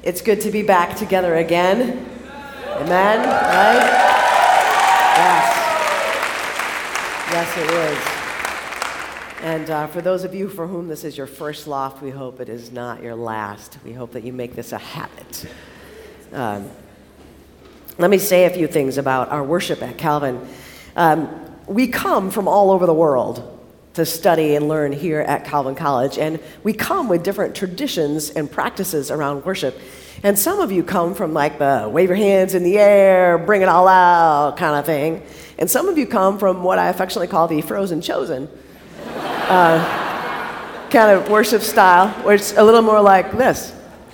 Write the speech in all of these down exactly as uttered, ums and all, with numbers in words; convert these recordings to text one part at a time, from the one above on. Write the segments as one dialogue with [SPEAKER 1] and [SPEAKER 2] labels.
[SPEAKER 1] It's good to be back together again. Amen? Right? Yes. Yes, it is. And uh, for those of you for whom this is your first loft, we hope it is not your last. We hope that you make this a habit. Um, let me say a few things about our worship at Calvin. Um, we come from all over the world to study and learn here at Calvin College, and we come with different traditions and practices around worship. And some of you come from like the wave your hands in the air, bring it all out kind of thing. And some of you come from what I affectionately call the frozen chosen uh, kind of worship style, where it's a little more like this.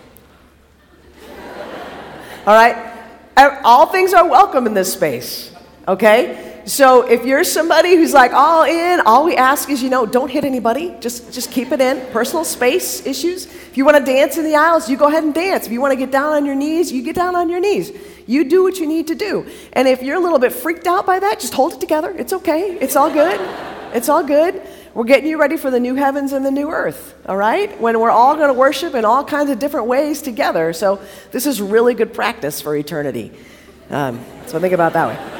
[SPEAKER 1] All right? All things are welcome in this space, okay? So if you're somebody who's like all in, all we ask is, you know, don't hit anybody. Just just keep it in. Personal space issues. If you want to dance in the aisles, you go ahead and dance. If you want to get down on your knees, you get down on your knees. You do what you need to do. And if you're a little bit freaked out by that, just hold it together. It's okay. It's all good. It's all good. We're getting you ready for the new heavens and the new earth, all right? When we're all going to worship in all kinds of different ways together. So this is really good practice for eternity. Um, so think about it that way.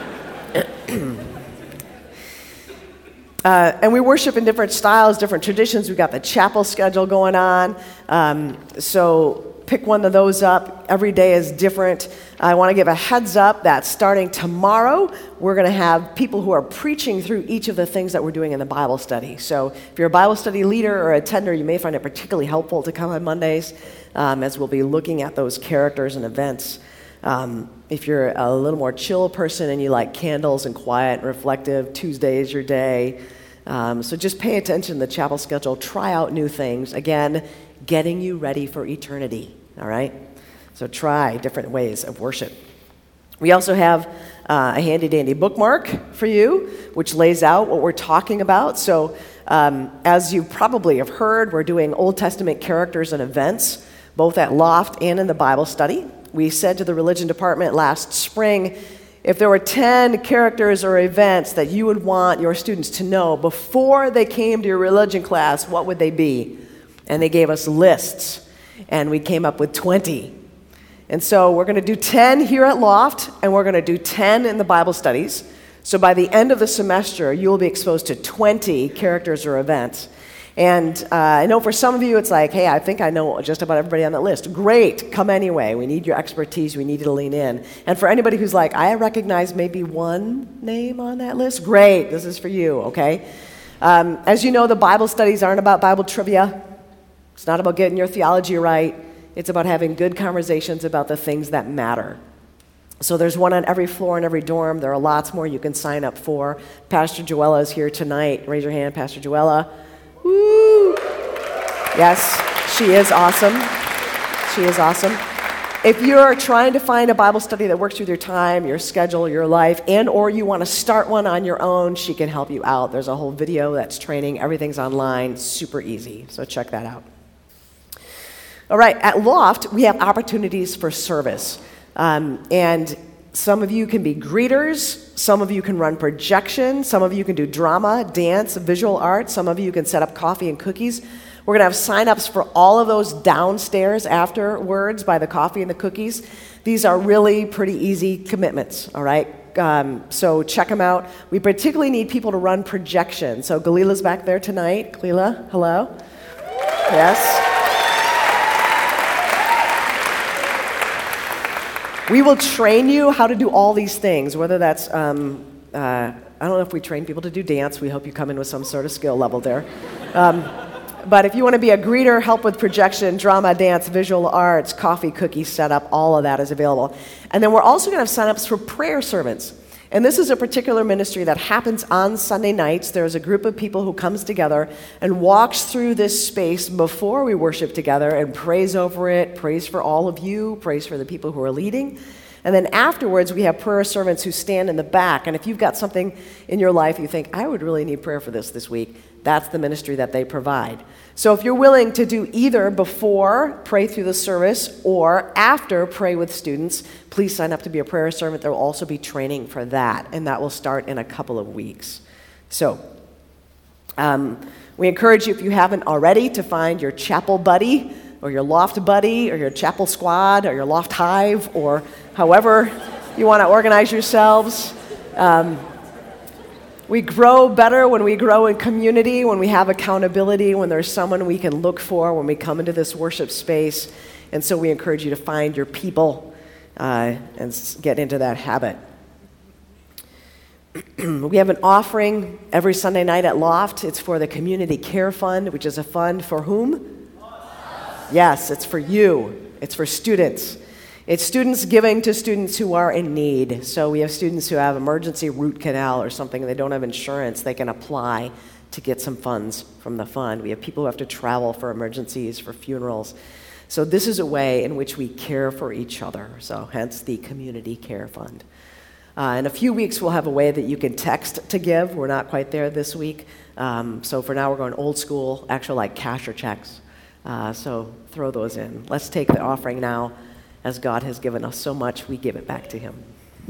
[SPEAKER 1] Uh, and we worship in different styles, different traditions. We've got the chapel schedule going on. Um, so pick one of those up. Every day is different. I want to give a heads up that starting tomorrow, we're going to have people who are preaching through each of the things that we're doing in the Bible study. So if you're a Bible study leader or attender, you may find it particularly helpful to come on Mondays um, as we'll be looking at those characters and events. Um, if you're a little more chill person and you like candles and quiet and reflective, Tuesday is your day. Um, so just pay attention to the chapel schedule. Try out new things. Again, getting you ready for eternity, all right? So try different ways of worship. We also have uh, a handy-dandy bookmark for you, which lays out what we're talking about. So um, as you probably have heard, we're doing Old Testament characters and events, both at Loft and in the Bible study. We said to the religion department last spring, if there were ten characters or events that you would want your students to know before they came to your religion class, what would they be? And they gave us lists, and we came up with twenty. And so we're going to do ten here at Loft, and we're going to do ten in the Bible studies. So by the end of the semester, you will be exposed to twenty characters or events. And uh, I know for some of you, it's like, hey, I think I know just about everybody on that list. Great, come anyway. We need your expertise. We need you to lean in. And for anybody who's like, I recognize maybe one name on that list, great, this is for you, okay? Um, as you know, the Bible studies aren't about Bible trivia. It's not about getting your theology right. It's about having good conversations about the things that matter. So there's one on every floor in every dorm. There are lots more you can sign up for. Pastor Joella is here tonight. Raise your hand, Pastor Joella. Woo! Yes, she is awesome. She is awesome. If you're trying to find a Bible study that works with your time, your schedule, your life, and or you want to start one on your own, she can help you out. There's a whole video that's training. Everything's online. Super easy. So check that out. All right, at Loft, we have opportunities for service. Um, and some of you can be greeters. Some of you can run projection. Some of you can do drama, dance, visual art. Some of you can set up coffee and cookies. We're going to have sign-ups for all of those downstairs afterwards by the coffee and the cookies. These are really pretty easy commitments, all right? Um, so check them out. We particularly need people to run projection. So Galila's back there tonight. Galila, hello? Yes. We will train you how to do all these things, whether that's, um, uh, I don't know if we train people to do dance. We hope you come in with some sort of skill level there. Um, but if you want to be a greeter, help with projection, drama, dance, visual arts, coffee, cookie setup, all of that is available. And then we're also going to have signups for prayer servants. And this is a particular ministry that happens on Sunday nights. There's a group of people who comes together and walks through this space before we worship together and prays over it, prays for all of you, prays for the people who are leading. And then afterwards, we have prayer servants who stand in the back. And if you've got something in your life you think, I would really need prayer for this this week, that's the ministry that they provide. So if you're willing to do either before, pray through the service, or after, pray with students, please sign up to be a prayer servant. There will also be training for that, and that will start in a couple of weeks. So um, we encourage you, if you haven't already, to find your chapel buddy or your loft buddy, or your chapel squad, or your loft hive, or however you want to organize yourselves. Um, we grow better when we grow in community, when we have accountability, when there's someone we can look for when we come into this worship space. And so we encourage you to find your people uh, and s- get into that habit. We have an offering every Sunday night at Loft. It's for the Community Care Fund, which is a fund for whom? Yes, it's for you. It's for students. It's students giving to students who are in need. So we have students who have emergency root canal or something, and they don't have insurance. They can apply to get some funds from the fund. We have people who have to travel for emergencies, for funerals. So this is a way in which we care for each other. So hence the Community Care Fund. Uh, in a few weeks, we'll have a way that you can text to give. We're not quite there this week. Um, so for now, we're going old school, actual like cash or checks. Uh, so throw those in. Let's take the offering now. As God has given us so much, we give it back to him.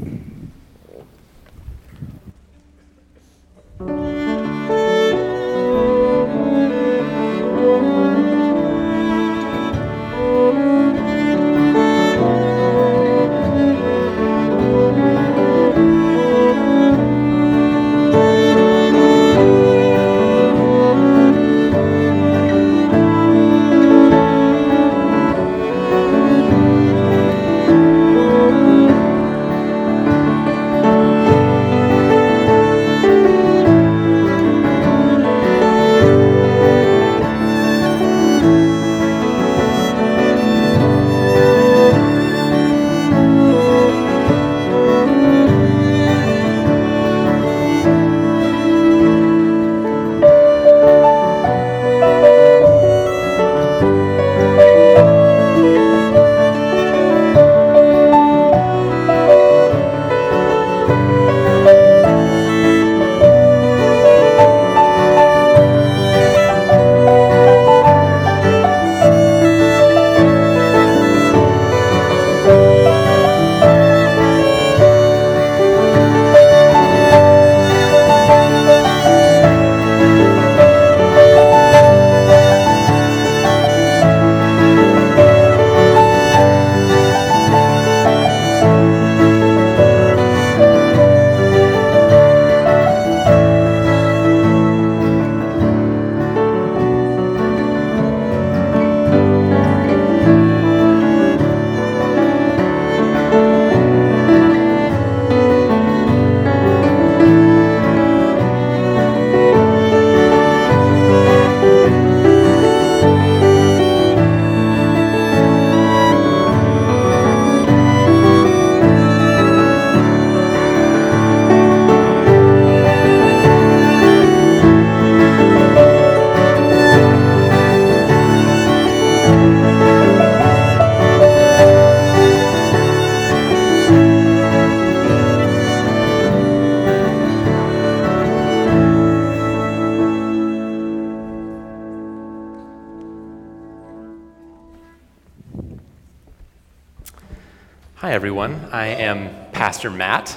[SPEAKER 2] Hi, everyone. I am Pastor Matt.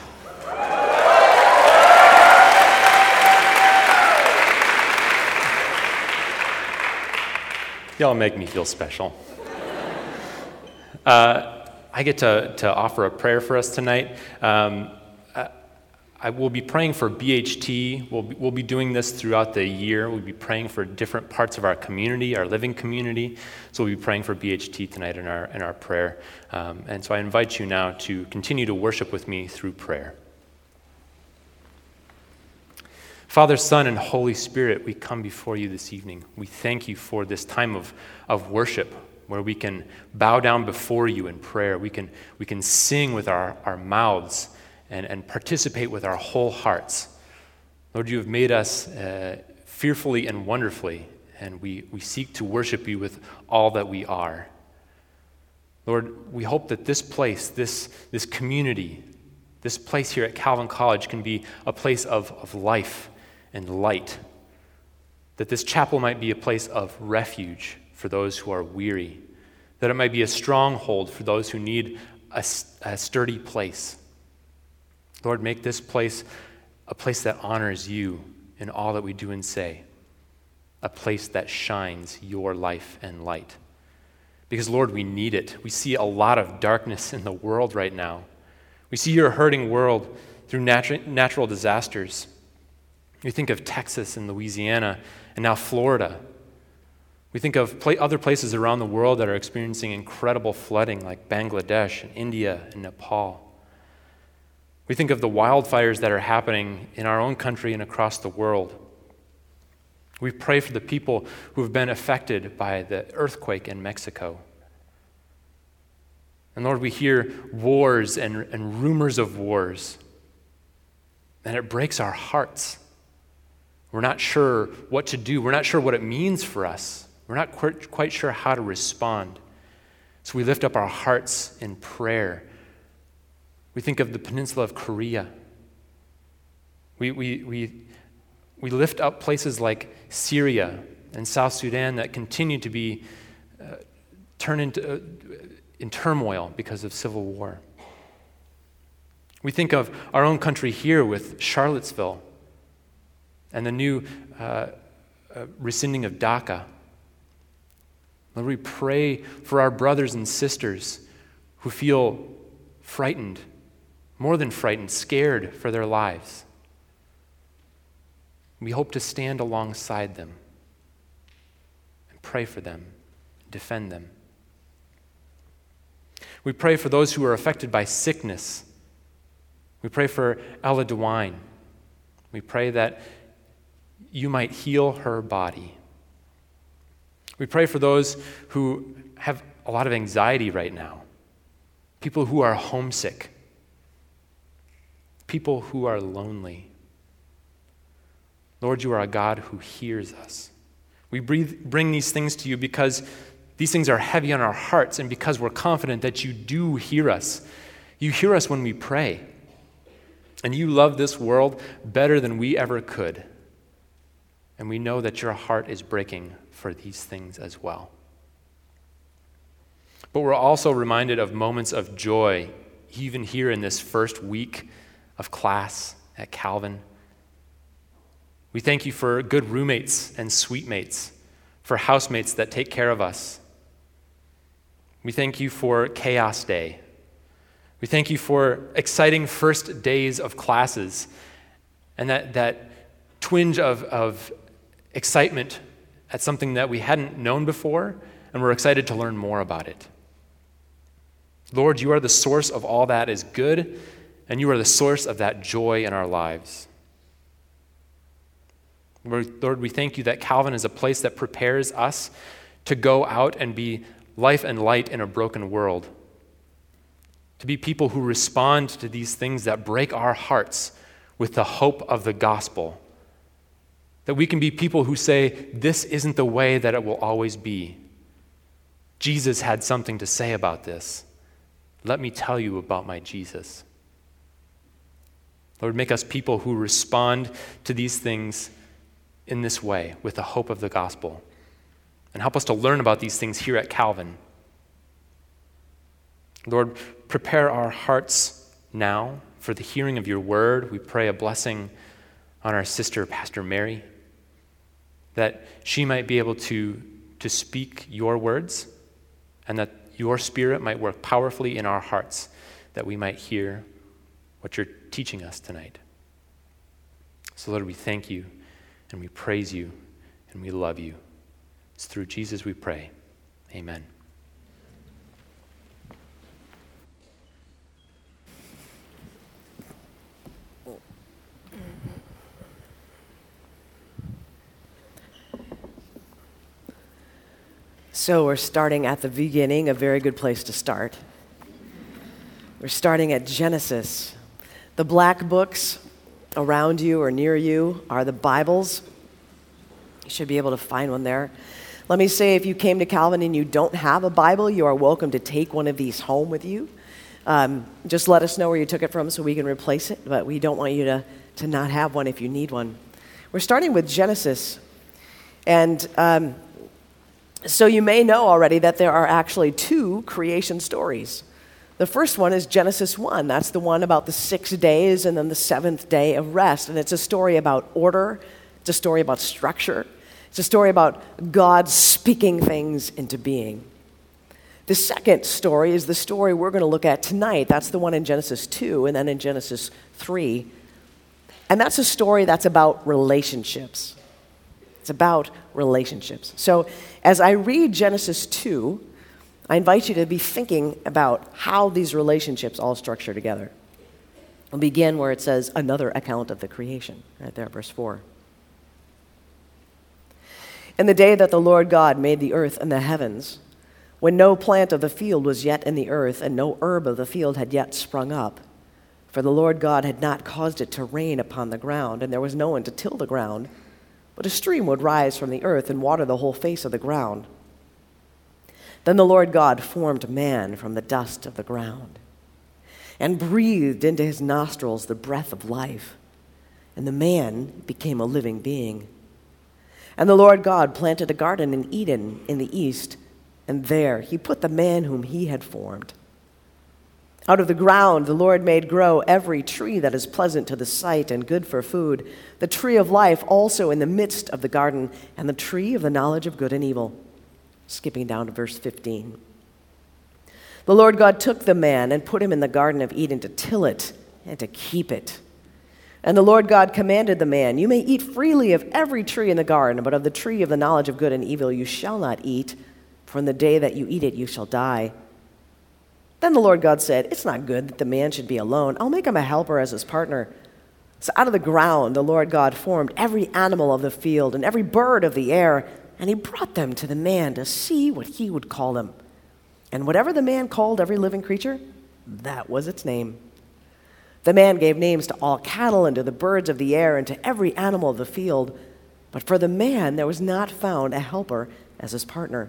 [SPEAKER 2] Y'all make me feel special. Uh, I get to, to offer a prayer for us tonight. Um, I, I will be praying for B H T. We'll be, we'll be doing this throughout the year. We'll be praying for different parts of our community, our living community. So we'll be praying for B H T tonight in our in our prayer. Um, and so I invite you now to continue to worship with me through prayer. Father, Son, and Holy Spirit, we come before you this evening. We thank you for this time of, of worship where we can bow down before you in prayer. We can, we can sing with our, our mouths and, and participate with our whole hearts. Lord, you have made us uh, fearfully and wonderfully, and we, we seek to worship you with all that we are. Lord, we hope that this place, this, this community, this place here at Calvin College can be a place of, of life and light, that this chapel might be a place of refuge for those who are weary, that it might be a stronghold for those who need a, a sturdy place. Lord, make this place a place that honors you in all that we do and say, a place that shines your life and light. Because, Lord, we need it. We see a lot of darkness in the world right now. We see your hurting world through natu- natural disasters. We think of Texas and Louisiana and now Florida. We think of pla- other places around the world that are experiencing incredible flooding, like Bangladesh and India and Nepal. We think of the wildfires that are happening in our own country and across the world. We pray for the people who have been affected by the earthquake in Mexico. And Lord, we hear wars and, and rumors of wars, and it breaks our hearts. We're not sure what to do. We're not sure what it means for us. We're not quite, quite sure how to respond. So we lift up our hearts in prayer. We think of the peninsula of Korea. We, we, we, we lift up places like Syria and South Sudan that continue to be uh, turned into, uh, in turmoil because of civil war. We think of our own country here with Charlottesville and the new uh, uh, rescinding of DACA. Lord, we pray for our brothers and sisters who feel frightened, more than frightened, scared for their lives. We hope to stand alongside them and pray for them, defend them. We pray for those who are affected by sickness. We pray for Ella DeWine. We pray that you might heal her body. We pray for those who have a lot of anxiety right now, people who are homesick, people who are lonely. Lord, you are a God who hears us. We breathe, bring these things to you because these things are heavy on our hearts and because we're confident that you do hear us. You hear us when we pray. And you love this world better than we ever could. And we know that your heart is breaking for these things as well. But we're also reminded of moments of joy, even here in this first week of class at Calvin. We thank you for good roommates and suite mates, for housemates that take care of us. We thank you for Chaos Day. We thank you for exciting first days of classes and that, that twinge of, of excitement at something that we hadn't known before, and we're excited to learn more about it. Lord, you are the source of all that is good, and you are the source of that joy in our lives. Lord, we thank you that Calvin is a place that prepares us to go out and be life and light in a broken world, to be people who respond to these things that break our hearts with the hope of the gospel, that we can be people who say, this isn't the way that it will always be. Jesus had something to say about this. Let me tell you about my Jesus. Lord, make us people who respond to these things in this way with the hope of the gospel. And help us to learn about these things here at Calvin. Lord, prepare our hearts now for the hearing of your word. We pray a blessing on our sister, Pastor Mary, that she might be able to, to speak your words and that your spirit might work powerfully in our hearts, that we might hear what you're teaching us tonight. So, Lord, we thank you and we praise you and we love you. It's through Jesus we pray. Amen.
[SPEAKER 1] So we're starting at the beginning, a very good place to start. We're starting at Genesis. The black books around you or near you are the Bibles. You should be able to find one there. Let me say, if you came to Calvin and you don't have a Bible, you are welcome to take one of these home with you. Um, just let us know where you took it from so we can replace it, but we don't want you to, to not have one if you need one. We're starting with Genesis. And um, so you may know already that there are actually two creation stories. The first one is Genesis one. That's the one about the six days and then the seventh day of rest. And it's a story about order. It's a story about structure. It's a story about God speaking things into being. The second story is the story we're going to look at tonight. That's the one in Genesis two and then in Genesis three. And that's a story that's about relationships. It's about relationships. So as I read Genesis two, I invite you to be thinking about how these relationships all structure together. We'll begin where it says, another account of the creation, right there, verse four. In the day that the Lord God made the earth and the heavens, when no plant of the field was yet in the earth, and no herb of the field had yet sprung up, for the Lord God had not caused it to rain upon the ground, and there was no one to till the ground, but a stream would rise from the earth and water the whole face of the ground. Then the Lord God formed man from the dust of the ground, and breathed into his nostrils the breath of life, and the man became a living being. And the Lord God planted a garden in Eden in the east, and there he put the man whom he had formed. Out of the ground the Lord made grow every tree that is pleasant to the sight and good for food, the tree of life also in the midst of the garden, and the tree of the knowledge of good and evil. Skipping down to verse fifteen. The Lord God took the man and put him in the Garden of Eden to till it and to keep it. And the Lord God commanded the man, you may eat freely of every tree in the garden, but of the tree of the knowledge of good and evil you shall not eat. From the day that you eat it, you shall die. Then the Lord God said, it's not good that the man should be alone. I'll make him a helper as his partner. So out of the ground the Lord God formed every animal of the field and every bird of the air, and he brought them to the man to see what he would call them. And whatever the man called every living creature, that was its name. The man gave names to all cattle and to the birds of the air and to every animal of the field. But for the man there was not found a helper as his partner.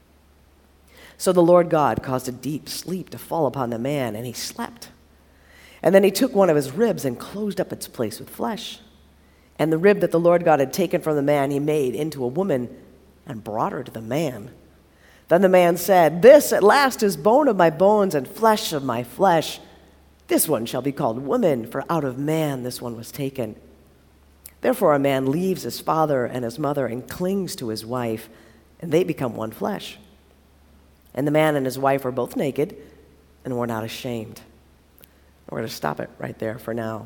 [SPEAKER 1] So the Lord God caused a deep sleep to fall upon the man, and he slept. And then he took one of his ribs and closed up its place with flesh. And the rib that the Lord God had taken from the man he made into a woman and brought her to the man. Then the man said, this at last is bone of my bones and flesh of my flesh. This one shall be called woman, for out of man this one was taken. Therefore a man leaves his father and his mother and clings to his wife, and they become one flesh. And the man and his wife were both naked and were not ashamed. We're going to stop it right there for now.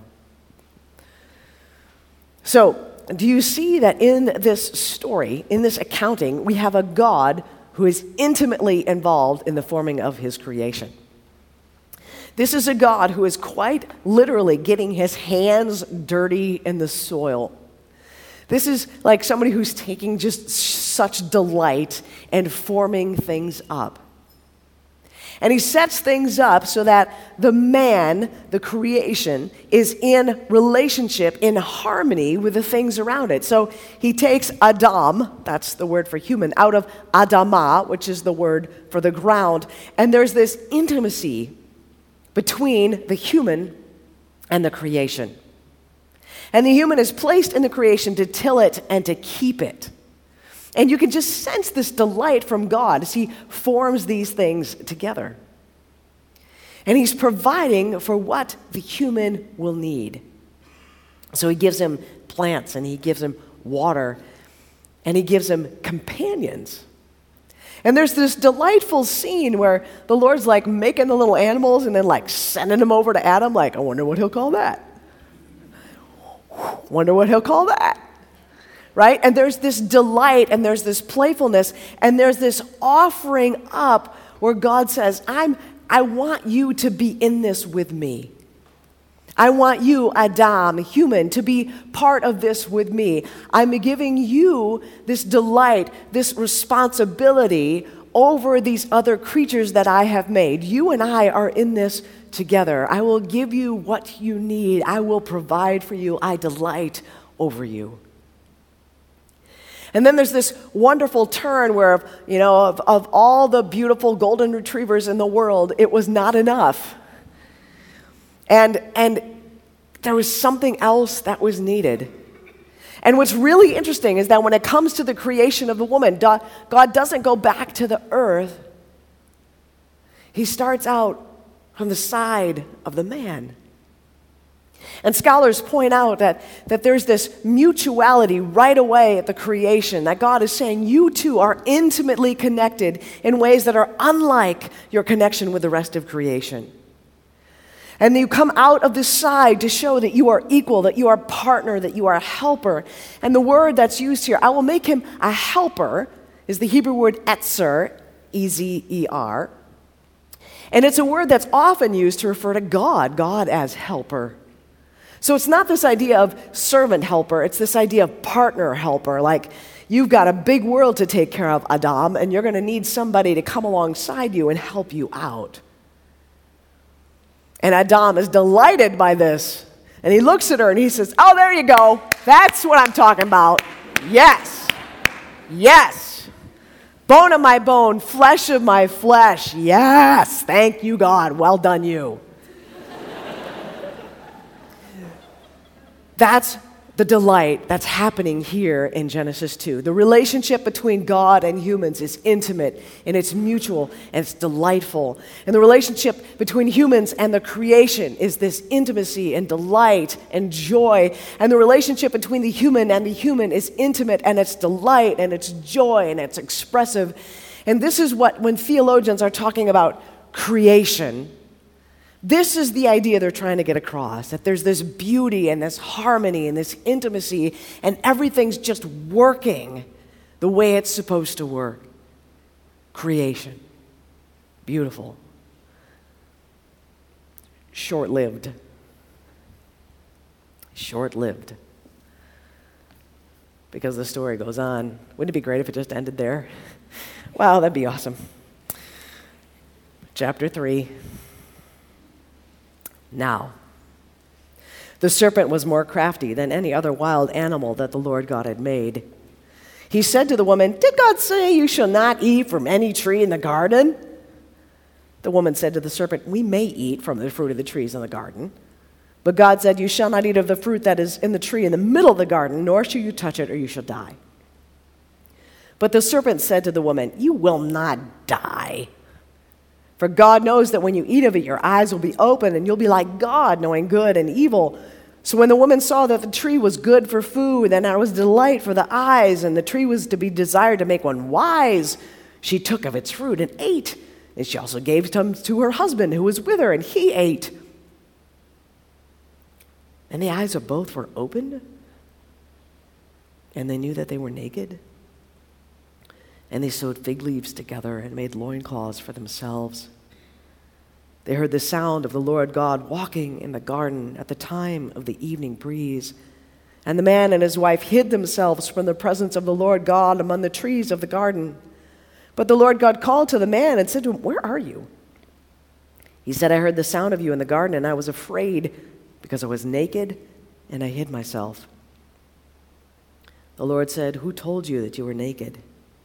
[SPEAKER 1] So, do you see that in this story, in this accounting, we have a God who is intimately involved in the forming of his creation? This is a God who is quite literally getting his hands dirty in the soil. This is like somebody who's taking just such delight in forming things up. And he sets things up so that the man, the creation, is in relationship, in harmony with the things around it. So he takes Adam, that's the word for human, out of Adamah, which is the word for the ground. And there's this intimacy between the human and the creation. And the human is placed in the creation to till it and to keep it. And you can just sense this delight from God as he forms these things together. And he's providing for what the human will need. So he gives him plants, and he gives him water, and he gives him companions. And there's this delightful scene where the Lord's like making the little animals and then like sending them over to Adam, like, I wonder what he'll call that. Wonder what he'll call that. Right? And there's this delight, and there's this playfulness, and there's this offering up where God says, I'm, I want you to be in this with me. I want you, Adam, human, to be part of this with me. I'm giving you this delight, this responsibility over these other creatures that I have made. You and I are in this together. I will give you what you need. I will provide for you. I delight over you. And then there's this wonderful turn where, you know, of, of all the beautiful golden retrievers in the world, it was not enough. And, and there was something else that was needed. And what's really interesting is that when it comes to the creation of the woman, God doesn't go back to the earth. He starts out from the side of the man. And scholars point out that, that there's this mutuality right away at the creation, that God is saying you two are intimately connected in ways that are unlike your connection with the rest of creation. And you come out of the side to show that you are equal, that you are a partner, that you are a helper. And the word that's used here, I will make him a helper, is the Hebrew word etzer, E Z E R. And it's a word that's often used to refer to God, God as helper. So it's not this idea of servant helper, it's this idea of partner helper, like you've got a big world to take care of, Adam, and you're going to need somebody to come alongside you and help you out. And Adam is delighted by this. And he looks at her and he says, oh, there you go. That's what I'm talking about. Yes. Yes. Bone of my bone, flesh of my flesh. Yes. Thank you, God. Well done, you. That's the delight that's happening here in Genesis two. The relationship between God and humans is intimate, and it's mutual, and it's delightful. And the relationship between humans and the creation is this intimacy and delight and joy. And the relationship between the human and the human is intimate, and it's delight, and it's joy, and it's expressive. And this is what, when theologians are talking about creation, this is the idea they're trying to get across, that there's this beauty and this harmony and this intimacy, and everything's just working the way it's supposed to work. Creation. Beautiful. Short-lived. Short-lived. Because the story goes on. Wouldn't it be great if it just ended there? Wow, that'd be awesome. Chapter three. Now, the serpent was more crafty than any other wild animal that the Lord God had made. He said to the woman, did God say you shall not eat from any tree in the garden? The woman said to the serpent, we may eat from the fruit of the trees in the garden. But God said, you shall not eat of the fruit that is in the tree in the middle of the garden, nor shall you touch it, or you shall die. But the serpent said to the woman, you will not die. For God knows that when you eat of it, your eyes will be open, and you'll be like God, knowing good and evil. So when the woman saw that the tree was good for food, and that it was delight for the eyes, and the tree was to be desired to make one wise, she took of its fruit and ate. And she also gave some to her husband who was with her, and he ate. And the eyes of both were opened, and they knew that they were naked. And they sewed fig leaves together and made loincloths for themselves. They heard the sound of the Lord God walking in the garden at the time of the evening breeze. And the man and his wife hid themselves from the presence of the Lord God among the trees of the garden. But the Lord God called to the man and said to him, where are you? He said, I heard the sound of you in the garden, and I was afraid because I was naked, and I hid myself. The Lord said, who told you that you were naked?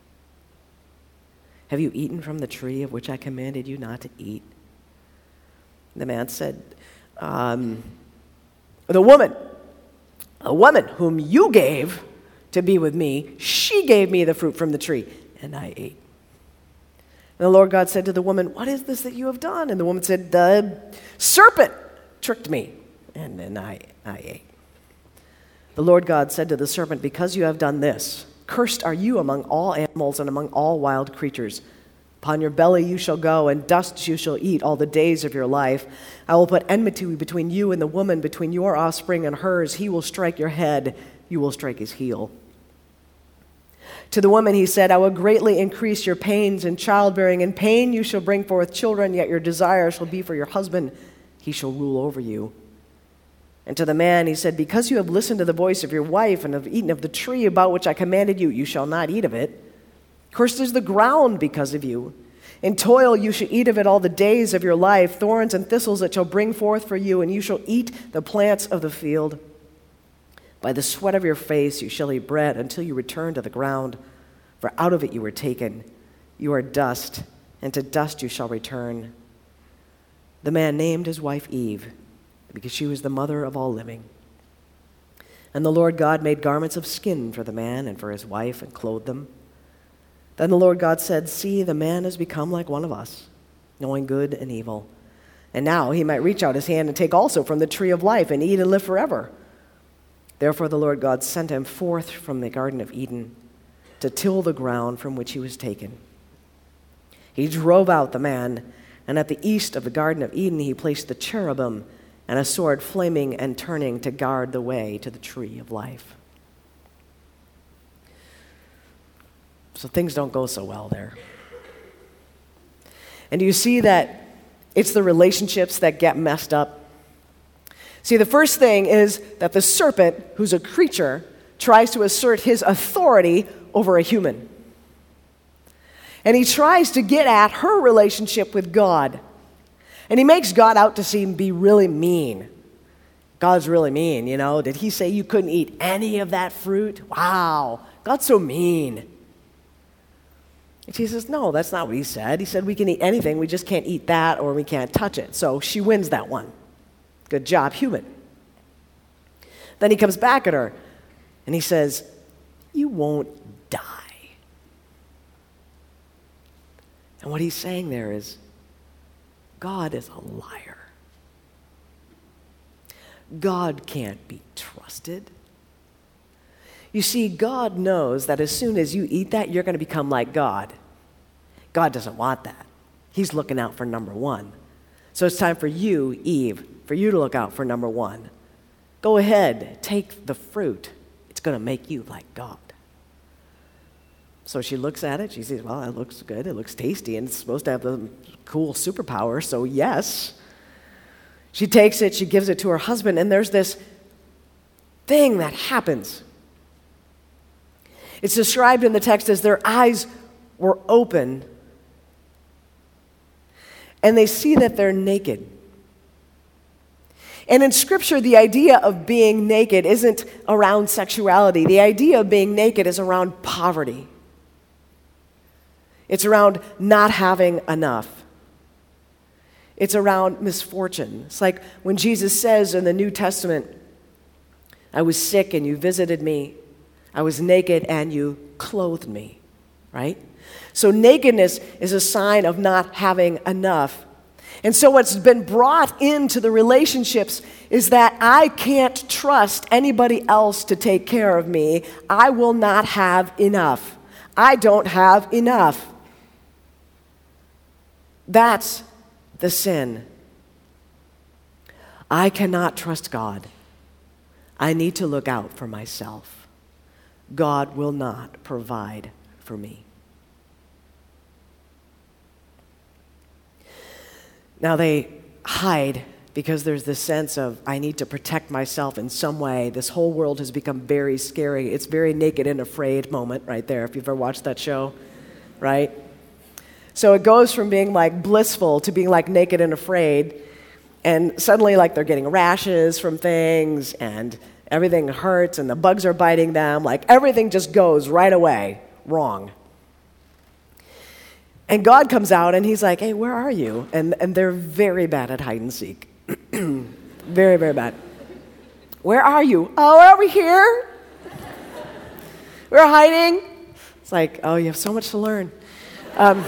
[SPEAKER 1] Have you eaten from the tree of which I commanded you not to eat? The man said, um, the woman, a woman whom you gave to be with me, she gave me the fruit from the tree, and I ate. And the Lord God said to the woman, what is this that you have done? And the woman said, the serpent tricked me, and then I, I ate. The Lord God said to the serpent, because you have done this, cursed are you among all animals and among all wild creatures. Upon your belly you shall go, and dust you shall eat all the days of your life. I will put enmity between you and the woman, between your offspring and hers. He will strike your head, you will strike his heel. To the woman he said, I will greatly increase your pains in childbearing. In pain you shall bring forth children, yet your desire shall be for your husband. He shall rule over you. And to the man he said, because you have listened to the voice of your wife and have eaten of the tree about which I commanded you, you shall not eat of it. Cursed is the ground because of you. In toil you shall eat of it all the days of your life, thorns and thistles it shall bring forth for you, and you shall eat the plants of the field. By the sweat of your face you shall eat bread until you return to the ground, for out of it you were taken. You are dust, and to dust you shall return. The man named his wife Eve, because she was the mother of all living. And the Lord God made garments of skin for the man and for his wife and clothed them. Then the Lord God said, see, the man has become like one of us, knowing good and evil. And now he might reach out his hand and take also from the tree of life and eat and live forever. Therefore the Lord God sent him forth from the Garden of Eden to till the ground from which he was taken. He drove out the man, and at the east of the Garden of Eden he placed the cherubim and a sword flaming and turning to guard the way to the tree of life. So things don't go so well there. And do you see that it's the relationships that get messed up? See, the first thing is that the serpent, who's a creature, tries to assert his authority over a human. And he tries to get at her relationship with God. And he makes God out to seem be really mean. God's really mean, you know. Did he say you couldn't eat any of that fruit? Wow, God's so mean. And she says, no, that's not what he said. He said we can eat anything, we just can't eat that or we can't touch it. So she wins that one. Good job, human. Then he comes back at her and he says, you won't die. And what he's saying there is, God is a liar. God can't be trusted. You see, God knows that as soon as you eat that, you're going to become like God. God doesn't want that. He's looking out for number one. So it's time for you, Eve, for you to look out for number one. Go ahead, take the fruit. It's going to make you like God. So she looks at it. She says, well, it looks good. It looks tasty, and it's supposed to have the cool superpower, so yes. She takes it. She gives it to her husband, and there's this thing that happens. It's described in the text as their eyes were open, and they see that they're naked. And in Scripture, the idea of being naked isn't around sexuality. The idea of being naked is around poverty. It's around not having enough. It's around misfortune. It's like when Jesus says in the New Testament, I was sick and you visited me. I was naked and you clothed me, right? So nakedness is a sign of not having enough. And so what's been brought into the relationships is that I can't trust anybody else to take care of me. I will not have enough. I don't have enough. That's the sin. I cannot trust God. I need to look out for myself. God will not provide for me. Now they hide because there's this sense of, I need to protect myself in some way. This whole world has become very scary. It's very naked and afraid moment right there, if you've ever watched that show, right? So it goes from being like blissful to being like naked and afraid, and suddenly like they're getting rashes from things, and everything hurts, and the bugs are biting them. Like everything just goes right away wrong. And God comes out and he's like, hey, where are you? And, and they're very bad at hide and seek. Very, very bad. Where are you? Oh, we're over here. We're hiding. It's like, oh, you have so much to learn. Um,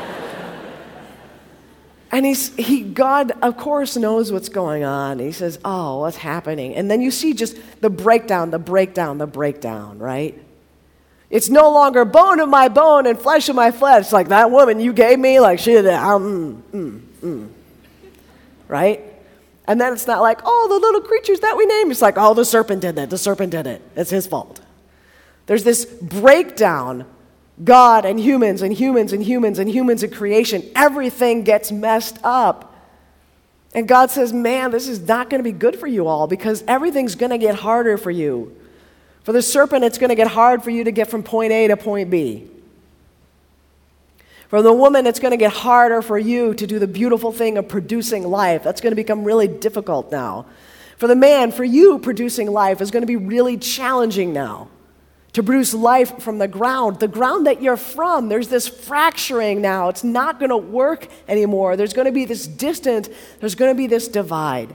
[SPEAKER 1] and he's, he, God, of course, knows what's going on. He says, oh, what's happening? And then you see just the breakdown, the breakdown, the breakdown, right? It's no longer bone of my bone and flesh of my flesh. Like that woman you gave me, like she did, um, mm, mm. Right? And then it's not like, oh, the little creatures that we named. It's like, oh, the serpent did it. The serpent did it. It's his fault. There's this breakdown. God and humans and humans and humans and humans and creation. Everything gets messed up. And God says, man, this is not going to be good for you all because everything's going to get harder for you. For the serpent, it's going to get hard for you to get from point A to point B. For the woman, it's going to get harder for you to do the beautiful thing of producing life. That's going to become really difficult now. For the man, for you, producing life is going to be really challenging now. To produce life from the ground, the ground that you're from, there's this fracturing now. It's not going to work anymore. There's going to be this distance. There's going to be this divide.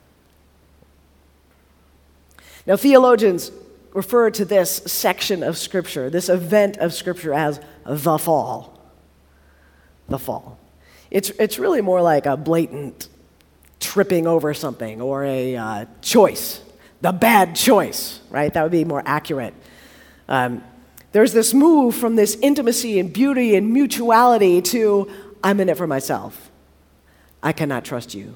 [SPEAKER 1] Now, theologians refer to this section of Scripture, this event of Scripture, as the fall. The fall. It's, it's really more like a blatant tripping over something or a uh, choice, the bad choice, right? That would be more accurate. Um, there's this move from this intimacy and beauty and mutuality to, I'm in it for myself. I cannot trust you.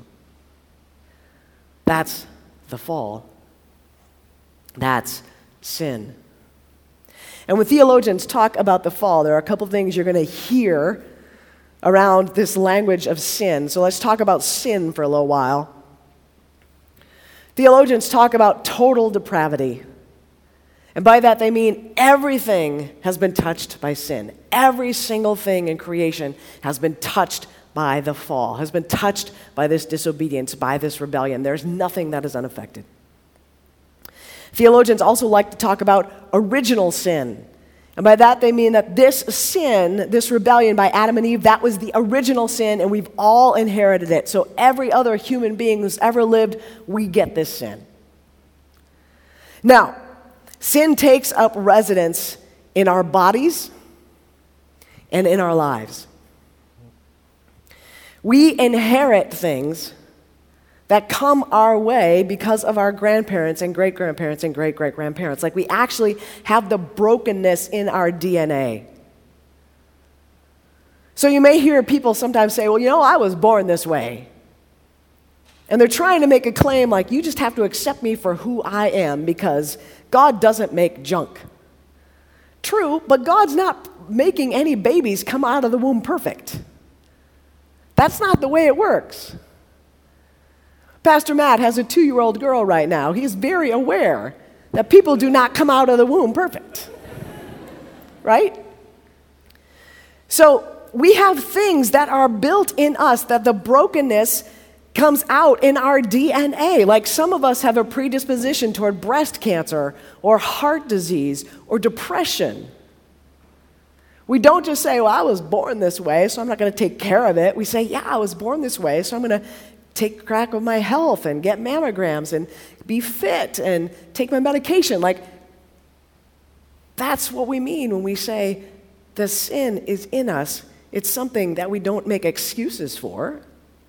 [SPEAKER 1] That's the fall. That's sin. And when theologians talk about the fall, there are a couple things you're going to hear around this language of sin. So let's talk about sin for a little while. Theologians talk about total depravity. And by that they mean everything has been touched by sin. Every single thing in creation has been touched by the fall, has been touched by this disobedience, by this rebellion. There's nothing that is unaffected. Theologians also like to talk about original sin. And by that they mean that this sin, this rebellion by Adam and Eve, that was the original sin and we've all inherited it. So every other human being who's ever lived, we get this sin. Now, sin takes up residence in our bodies and in our lives. We inherit things that come our way because of our grandparents and great-grandparents and great-great-grandparents. Like we actually have the brokenness in our D N A. So you may hear people sometimes say, well, you know, I was born this way. And they're trying to make a claim like, you just have to accept me for who I am because God doesn't make junk. True, but God's not making any babies come out of the womb perfect. That's not the way it works. Pastor Matt has a two-year-old girl right now. He's very aware that people do not come out of the womb perfect. Right? So we have things that are built in us that the brokenness comes out in our D N A. Like some of us have a predisposition toward breast cancer or heart disease or depression. We don't just say, well, I was born this way, so I'm not going to take care of it. We say, yeah, I was born this way, so I'm going to take track of my health and get mammograms and be fit and take my medication. Like, that's what we mean when we say the sin is in us. It's something that we don't make excuses for.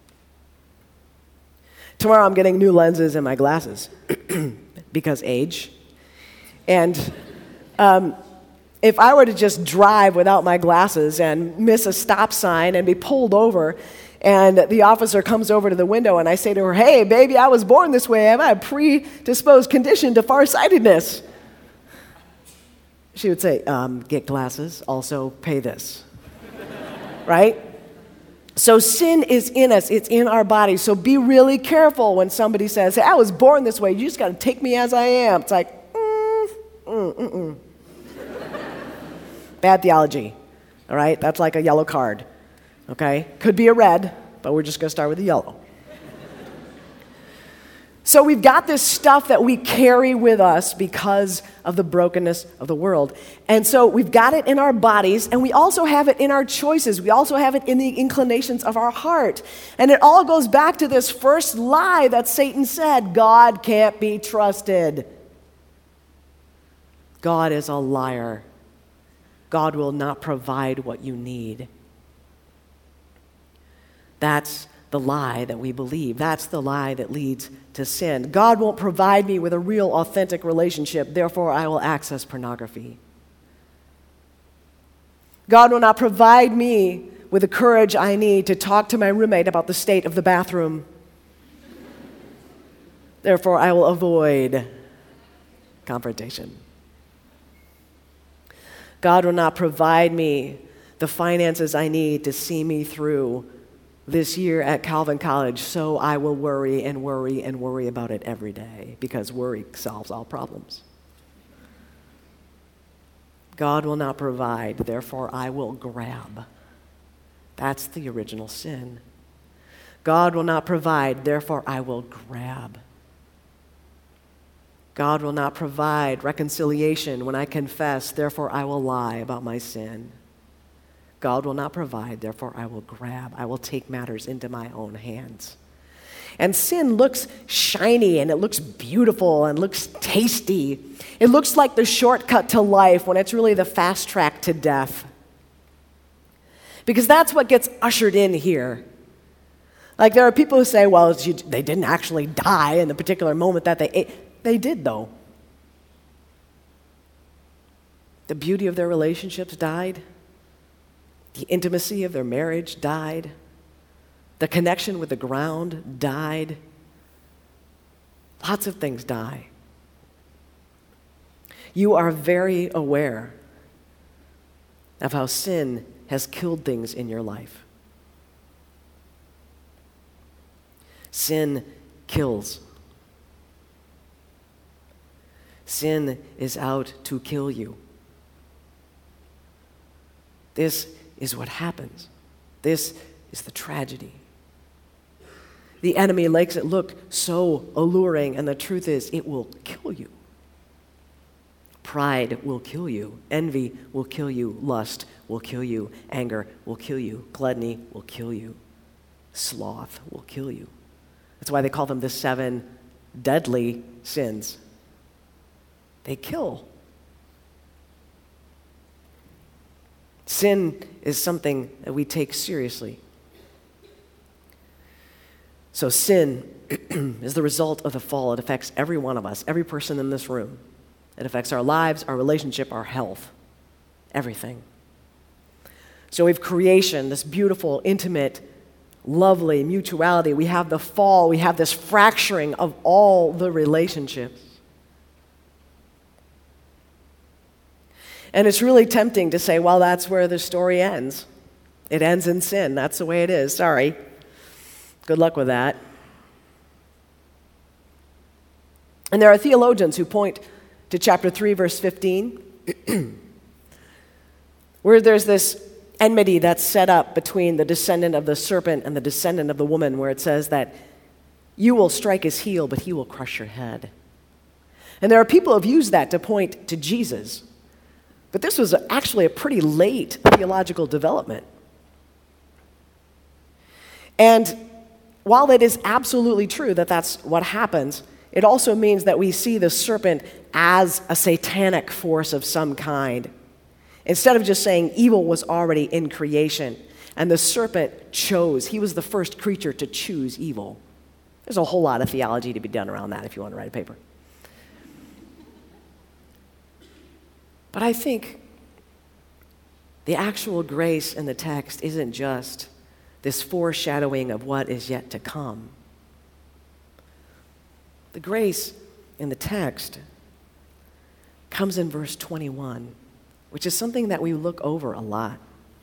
[SPEAKER 1] Tomorrow I'm getting new lenses in my glasses because age. And um, if I were to just drive without my glasses and miss a stop sign and be pulled over, and the officer comes over to the window and I say to her, hey, baby, I was born this way. I have a predisposed condition to farsightedness. She would say, um, get glasses, also pay this. Right? So sin is in us. It's in our body. So be really careful when somebody says, hey, I was born this way. You just got to take me as I am. It's like, mm, mm, mm, mm. Bad theology. All right? That's like a yellow card. Okay? Could be a red, but we're just going to start with the yellow. So we've got this stuff that we carry with us because of the brokenness of the world. And so we've got it in our bodies, and we also have it in our choices. We also have it in the inclinations of our heart. And it all goes back to this first lie that Satan said, God can't be trusted. God is a liar. God will not provide what you need. That's the lie that we believe. That's the lie that leads to sin. God won't provide me with a real, authentic relationship, therefore I will access pornography. God will not provide me with the courage I need to talk to my roommate about the state of the bathroom. Therefore, I will avoid confrontation. God will not provide me the finances I need to see me through this year at Calvin College, so I will worry and worry and worry about it every day, because worry solves all problems. God will not provide, therefore I will grab. That's the original sin. God will not provide, therefore I will grab. God will not provide reconciliation when I confess, therefore I will lie about my sin. God will not provide, therefore I will grab. I will take matters into my own hands. And sin looks shiny and it looks beautiful and looks tasty. It looks like the shortcut to life when it's really the fast track to death. Because that's what gets ushered in here. Like there are people who say, well, it's, you, they didn't actually die in the particular moment that they ate. They did, though. The beauty of their relationships died. The intimacy of their marriage died. The connection with the ground died. Lots of things die. You are very aware of how sin has killed things in your life. Sin kills. Sin is out to kill you. This is what happens. This is the tragedy. The enemy makes it look so alluring, and the truth is, it will kill you. Pride will kill you. Envy will kill you. Lust will kill you. Anger will kill you. Gluttony will kill you. Sloth will kill you. That's why they call them the seven deadly sins. They kill. Sin is something that we take seriously. So sin is the result of the fall. It affects every one of us, every person in this room. It affects our lives, our relationship, our health, everything. So we have creation, this beautiful, intimate, lovely mutuality. We have the fall. We have this fracturing of all the relationships. And it's really tempting to say, well, that's where the story ends. It ends in sin. That's the way it is. Sorry. Good luck with that. And there are theologians who point to chapter three, verse fifteen, where there's this enmity that's set up between the descendant of the serpent and the descendant of the woman, where it says that you will strike his heel, but he will crush your head. And there are people who have used that to point to Jesus. But this was actually a pretty late theological development. And while it is absolutely true that that's what happens, it also means that we see the serpent as a satanic force of some kind. Instead of just saying evil was already in creation, and the serpent chose, he was the first creature to choose evil. There's a whole lot of theology to be done around that if you want to write a paper. But I think the actual grace in the text isn't just this foreshadowing of what is yet to come. The grace in the text comes in verse twenty-one, which is something that we look over a lot.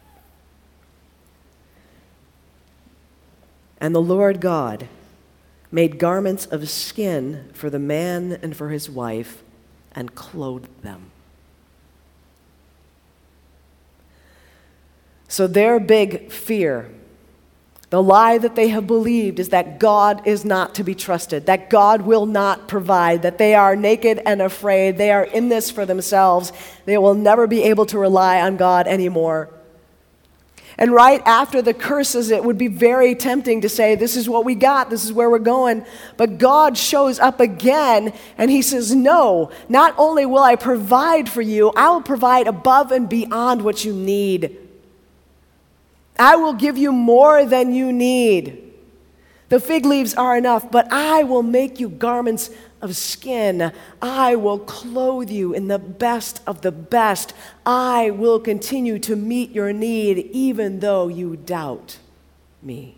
[SPEAKER 1] And the Lord God made garments of skin for the man and for his wife and clothed them. So their big fear, the lie that they have believed, is that God is not to be trusted, that God will not provide, that they are naked and afraid, they are in this for themselves, they will never be able to rely on God anymore. And right after the curses, it would be very tempting to say, this is what we got, this is where we're going. But God shows up again, and he says, no, not only will I provide for you, I will provide above and beyond what you need. I will give you more than you need. The fig leaves are enough, but I will make you garments of skin. I will clothe you in the best of the best. I will continue to meet your need even though you doubt me.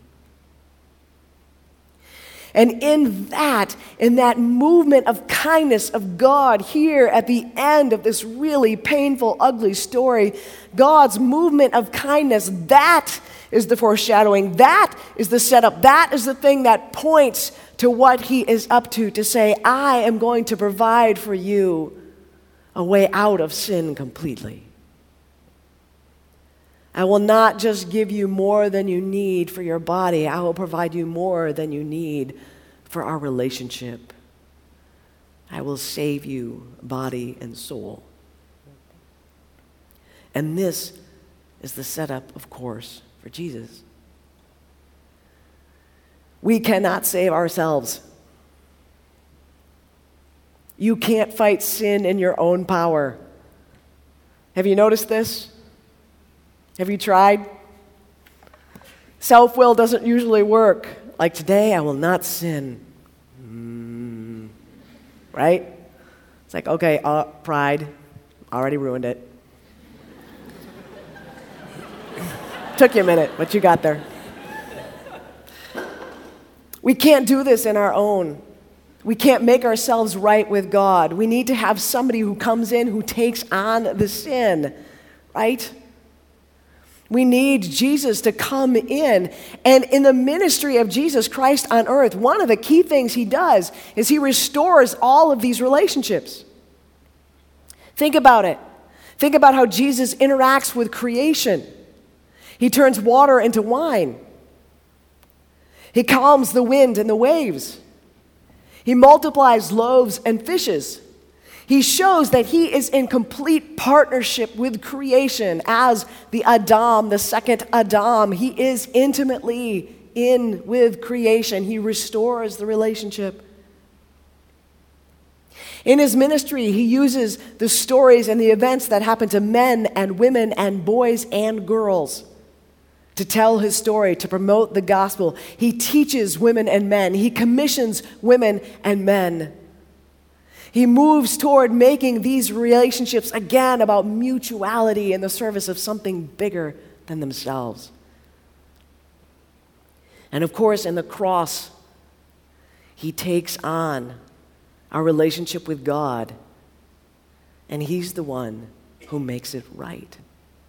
[SPEAKER 1] And in that, in that movement of kindness of God here at the end of this really painful, ugly story, God's movement of kindness, that is the foreshadowing. That is the setup. That is the thing that points to what he is up to, to say, I am going to provide for you a way out of sin completely. I will not just give you more than you need for your body. I will provide you more than you need for our relationship. I will save you body and soul. And this is the setup, of course, for Jesus. We cannot save ourselves. You can't fight sin in your own power. Have you noticed this? Have you tried? Self-will doesn't usually work. Like, today I will not sin. Mm, right? It's like, okay, uh, pride, already ruined it. Took you a minute, but you got there. We can't do this in our own. We can't make ourselves right with God. We need to have somebody who comes in who takes on the sin, right? We need Jesus to come in. And in the ministry of Jesus Christ on earth, one of the key things he does is he restores all of these relationships. Think about it. Think about how Jesus interacts with creation. He turns water into wine. He calms the wind and the waves. He multiplies loaves and fishes. He shows that he is in complete partnership with creation as the Adam, the second Adam. He is intimately in with creation. He restores the relationship. In his ministry, he uses the stories and the events that happen to men and women and boys and girls to tell his story, to promote the gospel. He teaches women and men. He commissions women and men. He moves toward making these relationships again about mutuality in the service of something bigger than themselves. And of course, in the cross, he takes on our relationship with God, and he's the one who makes it right.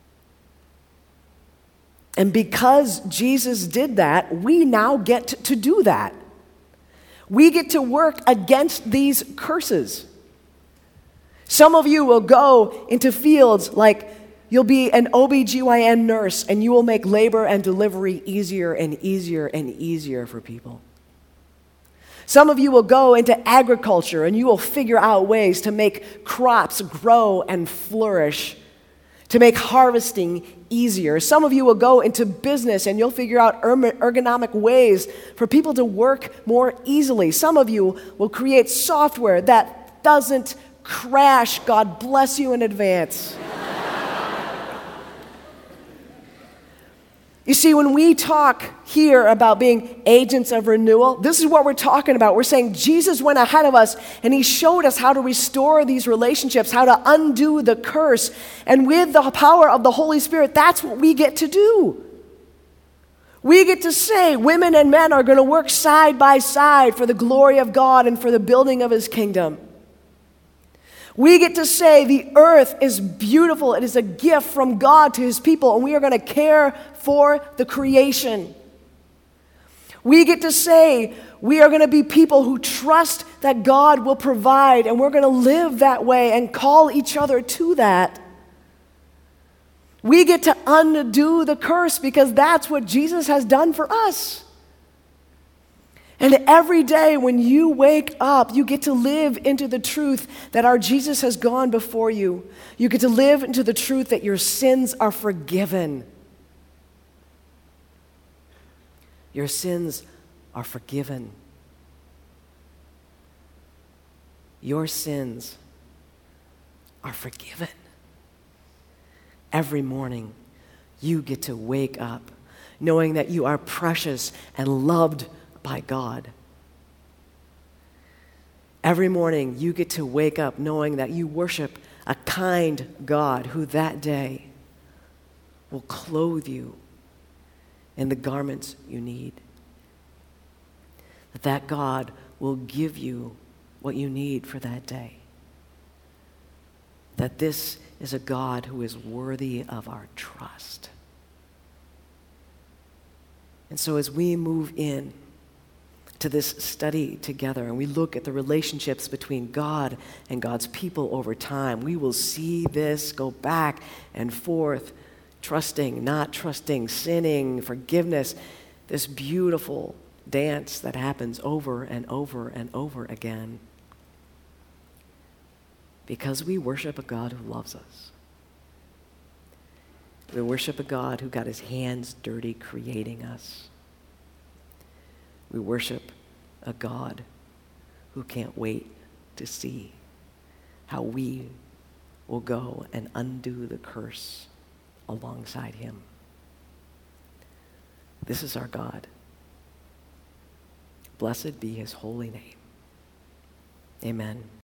[SPEAKER 1] And because Jesus did that, we now get to do that. We get to work against these curses. Some of you will go into fields like you'll be an O B G Y N nurse, and you will make labor and delivery easier and easier and easier for people. Some of you will go into agriculture, and you will figure out ways to make crops grow and flourish, to make harvesting easier. Some of you will go into business and you'll figure out ergonomic ways for people to work more easily. Some of you will create software that doesn't crash. God bless you in advance. You see, when we talk here about being agents of renewal, this is what we're talking about. We're saying Jesus went ahead of us and he showed us how to restore these relationships, how to undo the curse. And with the power of the Holy Spirit, that's what we get to do. We get to say women and men are going to work side by side for the glory of God and for the building of his kingdom. We get to say the earth is beautiful. It is a gift from God to his people, and we are going to care for the creation. We get to say we are going to be people who trust that God will provide, and we're going to live that way and call each other to that. We get to undo the curse because that's what Jesus has done for us. And every day when you wake up, you get to live into the truth that our Jesus has gone before you. You get to live into the truth that your sins are forgiven. Your sins are forgiven. Your sins are forgiven. Every morning, you get to wake up knowing that you are precious and loved by God. Every morning, you get to wake up knowing that you worship a kind God who that day will clothe you in the garments you need. That that God will give you what you need for that day. That this is a God who is worthy of our trust. And so as we move in to this study together and we look at the relationships between God and God's people over time, we will see this go back and forth, trusting, not trusting, sinning, forgiveness, this beautiful dance that happens over and over and over again because we worship a God who loves us. We worship a God who got his hands dirty creating us. We worship a God who can't wait to see how we will go and undo the curse alongside him. This is our God. Blessed be his holy name. Amen.